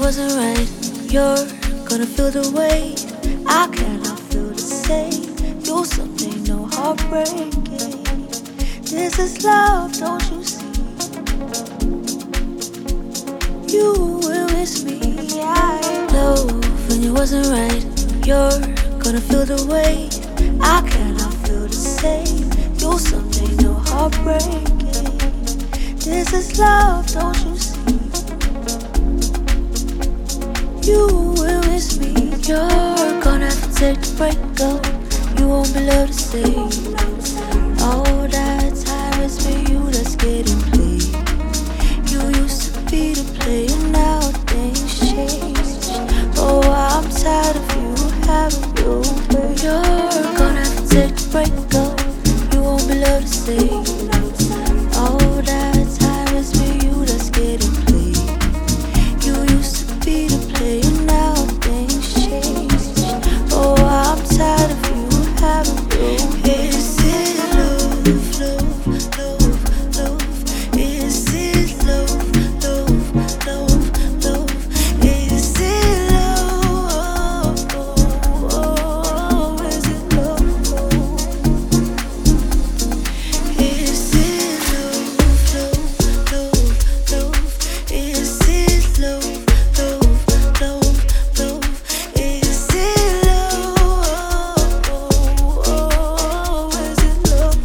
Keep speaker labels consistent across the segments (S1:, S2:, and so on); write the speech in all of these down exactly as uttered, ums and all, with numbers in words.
S1: wasn't right. You're gonna feel the weight. I cannot feel the same. You'll someday know heartbreaking. This is love, don't you see? You will miss me. I love when it wasn't right. You're gonna feel the weight. I cannot feel the same. You'll someday know heartbreaking. This is love, don't you see? You will miss me. You're gonna have to take the break, go. You won't be loved to stay. All that time is for you that's getting played. You used to be the player, now things change. Oh, I'm tired of you having your way. You're gonna have to take the break, go. You won't be loved to stay. All that time is for you that's getting played. You used to be the player, now things change. Oh, I'm tired of you having your way. Is it love, love, love, love? Is it love, love, love, love? Is it love? Oh, is it love? Is it love, love, love, love? Is it love, love, love, love? Is it love? Oh, is it love?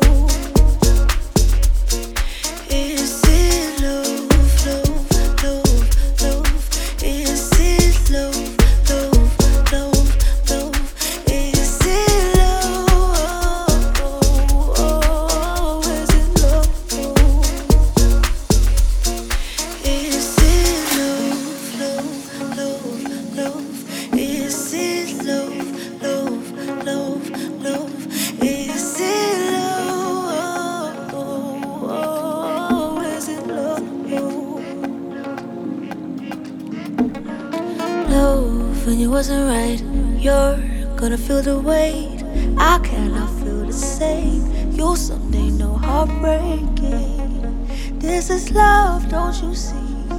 S1: Is it love, love, love, love? Is it love, love, love, love? Is it love? Oh, is it love? Is it love, love, love, love? Is it love, love, love, love? Is it love? Oh, is it love? Love when it wasn't right. You're gonna feel the weight. I cannot feel the same. You'll someday know heartbreaking. This is love, don't you see?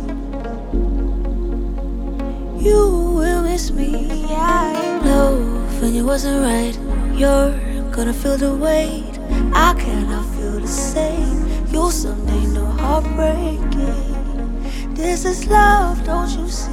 S1: You will miss me. I love when it wasn't right. You're gonna feel the weight. I cannot feel the same. You'll someday know heartbreaking. This is love, don't you see?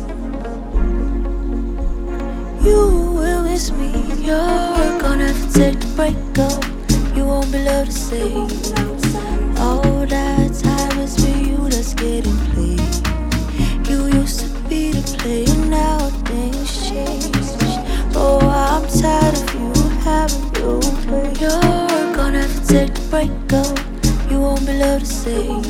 S1: You will miss me. You're gonna have to take the break, go. You won't be loved to stay. All that time is for you that's getting played. You used to be the player, now things change. Oh, I'm tired of you having your way. You're gonna have to take the break, go. You won't be loved to stay.